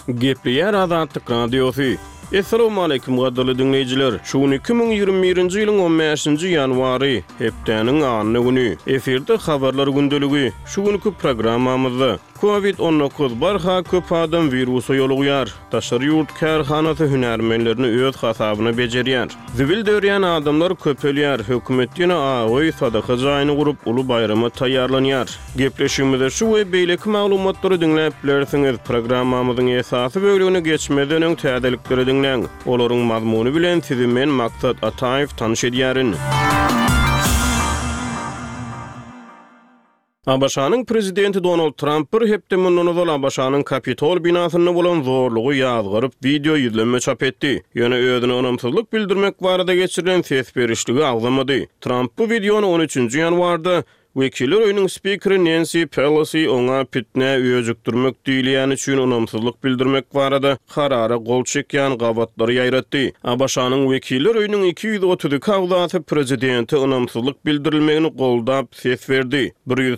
Gepliyer Azatlyk Radiosu. Assalamu alaykum gadyrly dinleyijiler. Şu 2021-nji ýylyň 15-nji ýanwary hepdeniň anyny güni. Eferde habarlar gündeligi. Şu günkü programmamyzda COVID-19 barha köp adam virusa ýolugyar. Taşary ýurt kärhanasy hünärmenlerini öz hasabyna bejerýär. Zibil dörýän adamlar köpelýär. Hökümet ýene awy sadaka jaýyny gurup uly bayrama taýýarlanýar. Gepleşigimizde şu we beýleki maglumatlary dinläp bilersiňiz. Programmamyzyň esasy bölügine geçmeden öň täzelikleri dinleň. Olaryň mazmuny bilen sizi men Maksat Ataýew tanyş edýärin. Abaşanyň prezidenti Donald Trump bir hepde mundan ozal Abaşanyň Kapitol binasyny bolan zorlugy ýazgyryp video ýüzlenme çap etdi. Ýöne özüne onamsızlyk bildirmek barada geçirilen ses berişligi agzamady. Trump bu videony 13-nji ýanwarda Wekiller öýüniň spikeri Nancy Pelosi oňa pitne öýüjükdirmek diýilýän üçin onamsızlyk bildirmek barada karara gol çekýän gawatlary ýaýratdy. Abaşanyň Wekiller öýüniň 232 awdaty prezidenti onamsızlyk bildirilmegini goldap ses berdi.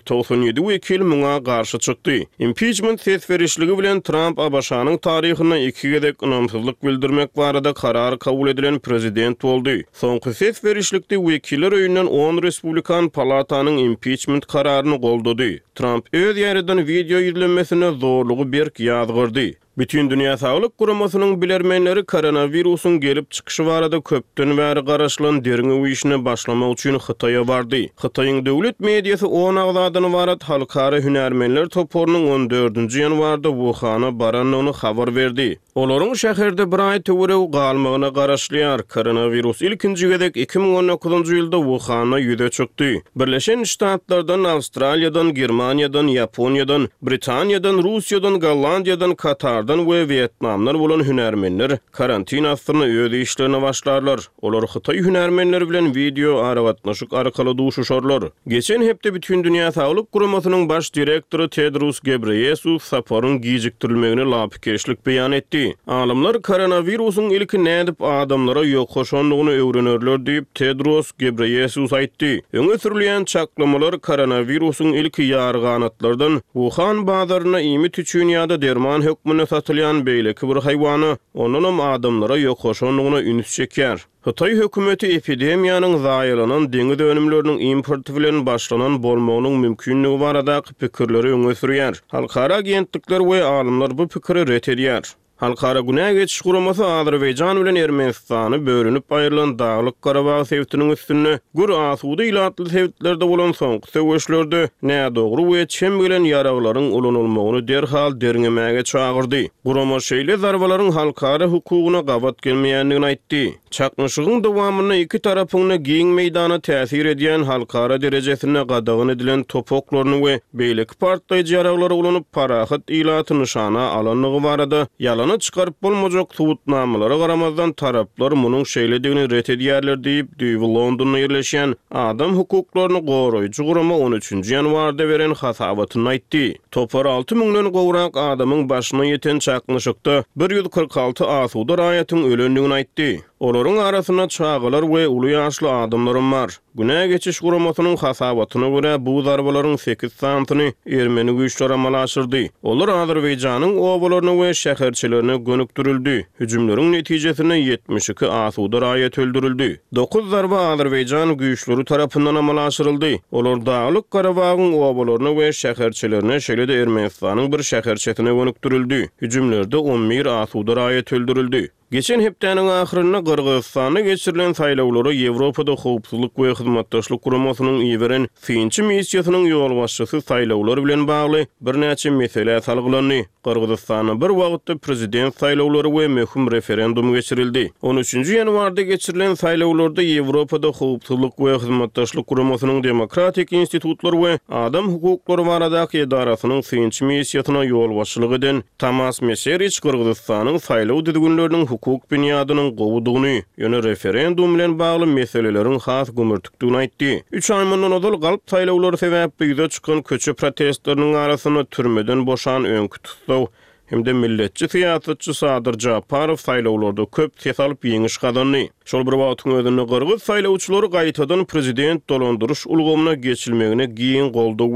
197 wekil muňa garşy çykdy. Impeachment ses berişligi bilen Trump Abaşanyň taryhyna iki gezek onamsızlyk bildirmek barada karar kabul edilen prezident boldy. Soňky ses berişlikde Wekiller öýünden 10 Respublikan palatanyň impeachment kararyny goldady. Trump öz ýerinden video ýüzlenmesine zorlugy berk ýazgyrdy. Bütün Dünya Sağlık Kuramasynyň bilermenleri koronavirusyň gelip çykyşy barada köpden bäri garaşylan derňi işine başlamak üçin Hytaýa bardy. Hytaýyň döwlet mediýasy 10 agzadan ibaret halkara hünärmenler toporunyň 14-nji ýanwarda Wuhan'a baranlygyny habar berdi. Olaryň şäherde bir aý töwerew galmagyna garaşlýar. Koronavirus ilkinji gezek 2019-njy ýylda Wuhan'a ýüze çykdy. Birleşen Ştatlardan, Awstraliýadan, Germaniýadan, Ýaponiýadan, Britaniýadan, Russiýadan, Gollandiýadan, Katar we Vietnamlar bolan hünärmenler karantina astyna öz işlerine başlarlar. Olar Hytaý hünärmenleri bilen video aragatnaşyk arkaly duşuşarlar. Geçen hepde bütün Dünya Sağlyk Kuramasynyň baş direktory Tedros Ghebreyesus saparyň gijikdirilmegine lapikeşlik beýan etdi. Alimler koronavirusyň ilki nädip adamlara ýokşanlygyny öwrenerler diýip Tedros Ghebreyesus aýtdy. Öňe sürilýän çaklamalar koronavirusyň ilki ýarganatlardan Wuhan bazaryna imit üçin ýa-da derman hökmüne satylýan beýleki bir haýwany onunam adamlara ýokşanlygyna üns çekýär. Hytaý hökümeti epidemiýanyň zaýylanan deňiz önümleriniň importy bilen başlanan bolmagynyň mümkinligi baradaky pikirleri öňe sürýär. Halkara agentlikler we alimler bu pikiri ret edýär. Halkara Günäge geçiş guramasy Azerbaýjan bilen Ermenistany bölünip aýrylan Daglyk Karabag sewtiniň üstüne gur asudy ilatly sewtlerde bolan soňky söwüşlerde näme dogry we çem bilen ýaraglaryň ulanylmagyny derhal derňemäge çagyrdy. Gurama şeýle zarbalaryň halkara hukukuna gawat gelmeýändigini aýtdy. Çaknyşygyň dowamyna iki tarapyna giň meýdana täsir edýän halkara derejesine gadagyn edilen topoklaryny we beýleki partlaýjy ýaraglary ulanyp parahat ilaty nyşana alanlygy barada ýalany çykaryp bolmajak subutnamalara garamazdan taraplar munyň şeýledigini ret edýärler diýip Düýbi Londonda ýerleşýän adam hukuklaryny goraýjy gurama 13-nji ýanwarda beren hasabatyny aýtdy. Topar 6000-den gowrak adamyň başyna ýeten çaknyşykda 146 asuda raýatyň ölendigini aýtdy. Olaryň arasyna çağılar we uly ýaşly adamlar bar. Günäge geçiş guramasynyň hasabatyna görä bu zarbalaryň 8 santyny ermeni güýçleri amalaşdyrdy. Olar Azerbaýjanyň obalaryny we şäherçilerini gönükdirildi. Hüjümleriň netijesinde 72 asuda raýat öldürildi. 9 zarba Azerbaýjan güýçleri tarapyndan amalaşdyryldy. Olar Daglyk Karabagyň obalaryny we şäherçilerini şeýle-de Ermenistanyň bir şäherçetine gönükdirildi. Hüjümlerde 11 asuda raýat öldürildi. Geçen hepdeniň ahyrynda Kyrgyzstanda geçirilen saýlawlary Ýewropada howpsuzlyk we hyzmatdaşlyk kuramasynyň ýeberen finçi missiýasynyň ýol başçysy saýlawlary bilen bagly bir näçe mesele salgylandy. Kyrgyzstanda bir wagtda prezident saýlawlary we möhüm referendum geçirildi. 13-nji ýanwarda geçirilen saýlawlarda Ýewropada howpsuzlyk we hyzmatdaşlyk kuramasynyň demokratik institutlar we adam hukuklary baradaky edarasynyň finçi missiýasyna ýol başçylyk eden Tamas Meseriç Kyrgyzstanyň saýlaw düzgünleriniň hukuk binyadynyň gowudygyny, ýöne referendum bilen bagly meseleleriň has gümürtükdigini aýtdy. 3 ay mundan ozal galyp saýlawlary sebäpli ýüze çykan köçe protestlarynyň arasyna türmeden boşan öňkü tutsaw hem de milletçi siýasatçy Sadyr Japarow saýlawlarda köp ses alyp ýeňiş gazandy. Şol bir wagtyň özünde Kyrgyz saýlawçylary gaýtadan prezident dolandyryş ulgamyna geçilmegine giň goldaw